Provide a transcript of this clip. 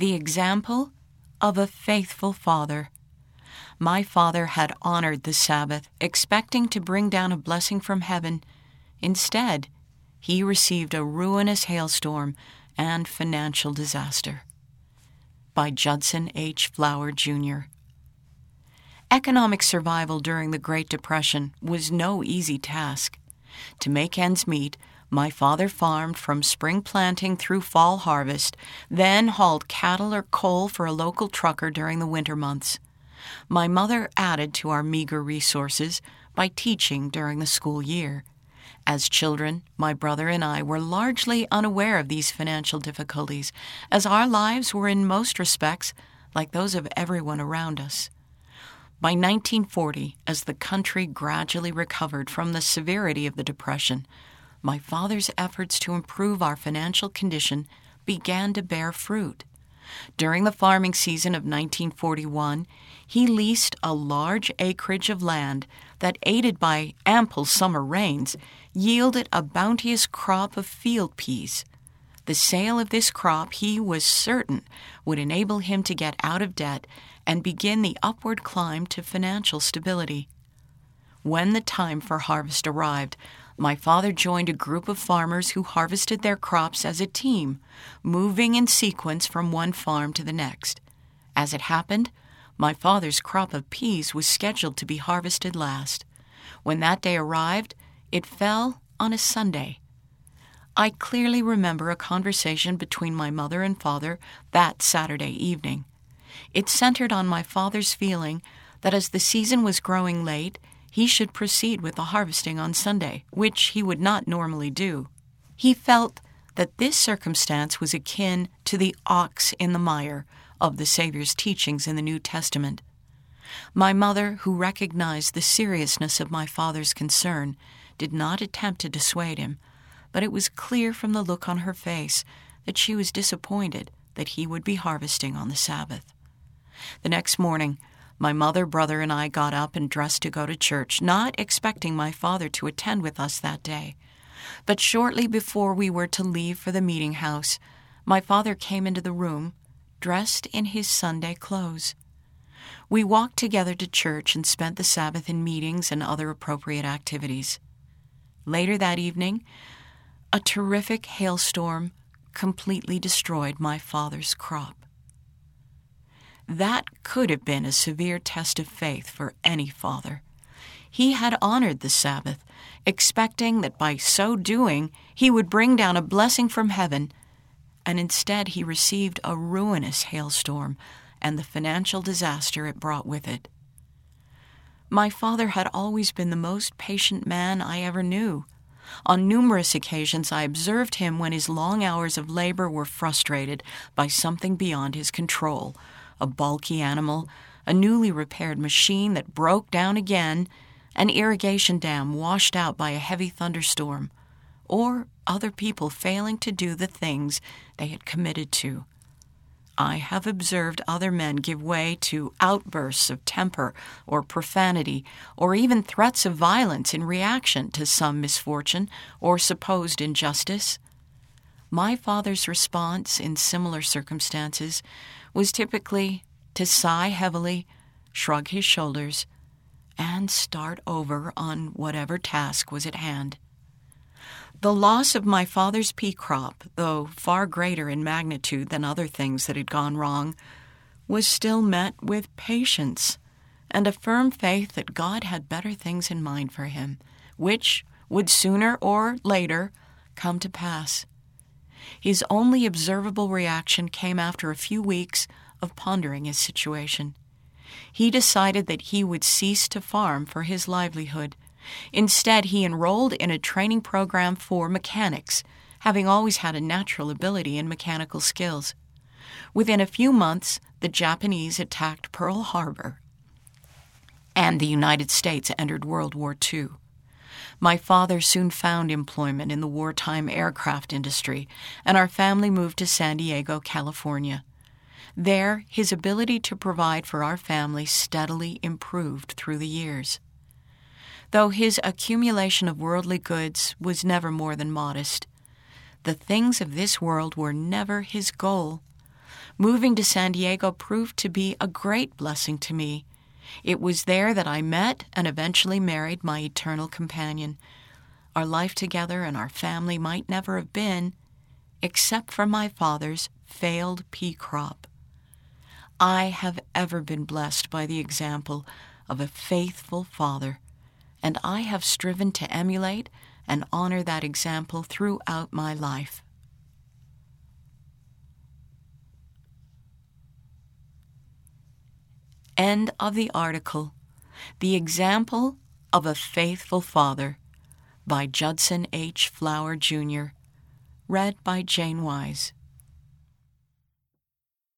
the example of a faithful father. My father had honored the Sabbath, expecting to bring down a blessing from heaven. Instead, he received a ruinous hailstorm and financial disaster. By Judson H. Flower, Jr. Economic survival during the Great Depression was no easy task. To make ends meet, my father farmed from spring planting through fall harvest, then hauled cattle or coal for a local trucker during the winter months. My mother added to our meager resources by teaching during the school year. As children, my brother and I were largely unaware of these financial difficulties, as our lives were in most respects like those of everyone around us. By 1940, as the country gradually recovered from the severity of the Depression, my father's efforts to improve our financial condition began to bear fruit. During the farming season of 1941, he leased a large acreage of land that, aided by ample summer rains, yielded a bounteous crop of field peas. The sale of this crop, he was certain, would enable him to get out of debt and begin the upward climb to financial stability. When the time for harvest arrived, my father joined a group of farmers who harvested their crops as a team, moving in sequence from one farm to the next. As it happened, my father's crop of peas was scheduled to be harvested last. When that day arrived, it fell on a Sunday. I clearly remember a conversation between my mother and father that Saturday evening. It centered on my father's feeling that as the season was growing late, he should proceed with the harvesting on Sunday, which he would not normally do. He felt that this circumstance was akin to the ox in the mire of the Savior's teachings in the New Testament. My mother, who recognized the seriousness of my father's concern, did not attempt to dissuade him, but it was clear from the look on her face that she was disappointed that he would be harvesting on the Sabbath. The next morning, my mother, brother, and I got up and dressed to go to church, not expecting my father to attend with us that day. But shortly before we were to leave for the meeting house, my father came into the room, dressed in his Sunday clothes. We walked together to church and spent the Sabbath in meetings and other appropriate activities. Later that evening, a terrific hailstorm completely destroyed my father's crop. That could have been a severe test of faith for any father. He had honored the Sabbath, expecting that by so doing he would bring down a blessing from heaven, and instead he received a ruinous hailstorm and the financial disaster it brought with it. My father had always been the most patient man I ever knew. On numerous occasions I observed him when his long hours of labor were frustrated by something beyond his control, a bulky animal, a newly repaired machine that broke down again, an irrigation dam washed out by a heavy thunderstorm, or other people failing to do the things they had committed to. I have observed other men give way to outbursts of temper or profanity, or even threats of violence in reaction to some misfortune or supposed injustice. My father's response in similar circumstances was typically to sigh heavily, shrug his shoulders, and start over on whatever task was at hand. The loss of my father's pea crop, though far greater in magnitude than other things that had gone wrong, was still met with patience and a firm faith that God had better things in mind for him, which would sooner or later come to pass. His only observable reaction came after a few weeks of pondering his situation. He decided that he would cease to farm for his livelihood. Instead, he enrolled in a training program for mechanics, having always had a natural ability in mechanical skills. Within a few months, the Japanese attacked Pearl Harbor, and the United States entered World War II. My father soon found employment in the wartime aircraft industry, and our family moved to San Diego, California. There, his ability to provide for our family steadily improved through the years. Though his accumulation of worldly goods was never more than modest, the things of this world were never his goal. Moving to San Diego proved to be a great blessing to me. It was there that I met and eventually married my eternal companion. Our life together and our family might never have been, except for my father's failed pea crop. I have ever been blessed by the example of a faithful father, and I have striven to emulate and honor that example throughout my life. End of the article. The Example of a Faithful Father by Judson H. Flower, Jr. Read by Jane Wise.